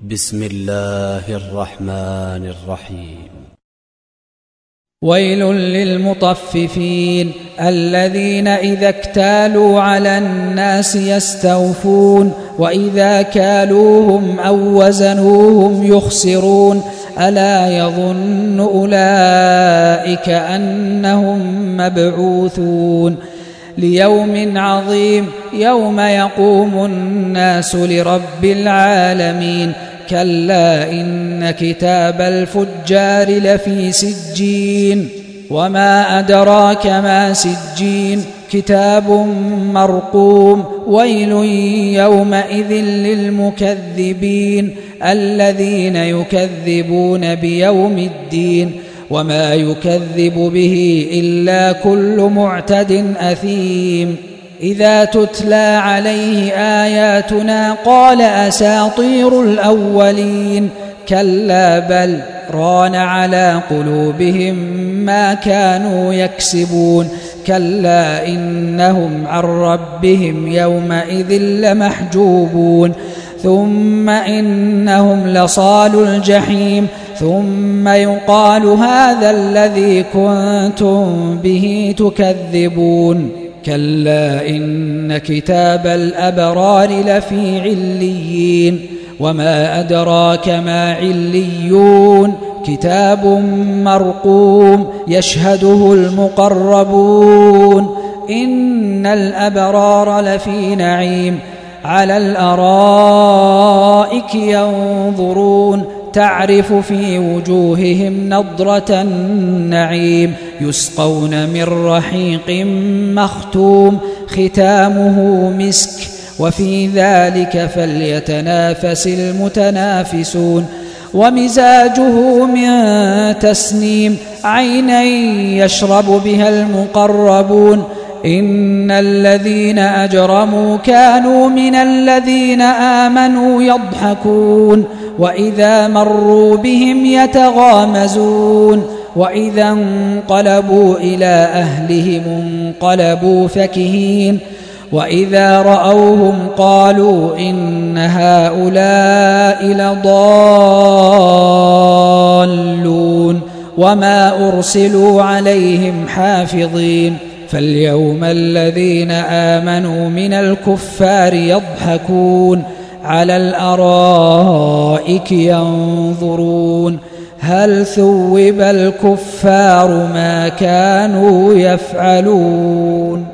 بسم الله الرحمن الرحيم. ويل للمطففين الذين إذا اكتالوا على الناس يستوفون وإذا كالوهم أو وزنوهم يخسرون ألا يظن أولئك أنهم مبعوثون ليوم عظيم يوم يقوم الناس لرب العالمين كلا إن كتاب الفجار لفي سجين وما أدراك ما سجين كتاب مرقوم ويل يومئذ للمكذبين الذين يكذبون بيوم الدين وما يكذب به إلا كل معتد أثيم إذا تتلى عليه آياتنا قال أساطير الأولين كلا بل ران على قلوبهم ما كانوا يكسبون كلا إنهم عن ربهم يومئذ لمحجوبون ثم إنهم لصالوا الجحيم ثم يقال هذا الذي كنتم به تكذبون كلا إن كتاب الأبرار لفي عليين وما أدراك ما عليون كتاب مرقوم يشهده المقربون إن الأبرار لفي نعيم على الأرائك ينظرون تعرف في وجوههم نضرة النعيم يسقون من رحيق مختوم ختامه مسك وفي ذلك فليتنافس المتنافسون ومزاجه من تسنيم عينا يشرب بها المقربون إن الذين أجرموا كانوا من الذين آمنوا يضحكون وإذا مروا بهم يتغامزون وإذا انقلبوا إلى أهلهم انقلبوا فكهين وإذا رأوهم قالوا إن هؤلاء لضالون وما أرسلوا عليهم حافظين فاليوم الذين آمنوا من الكفار يضحكون على الأرائك ينظرون هل ثوب الكفار ما كانوا يفعلون.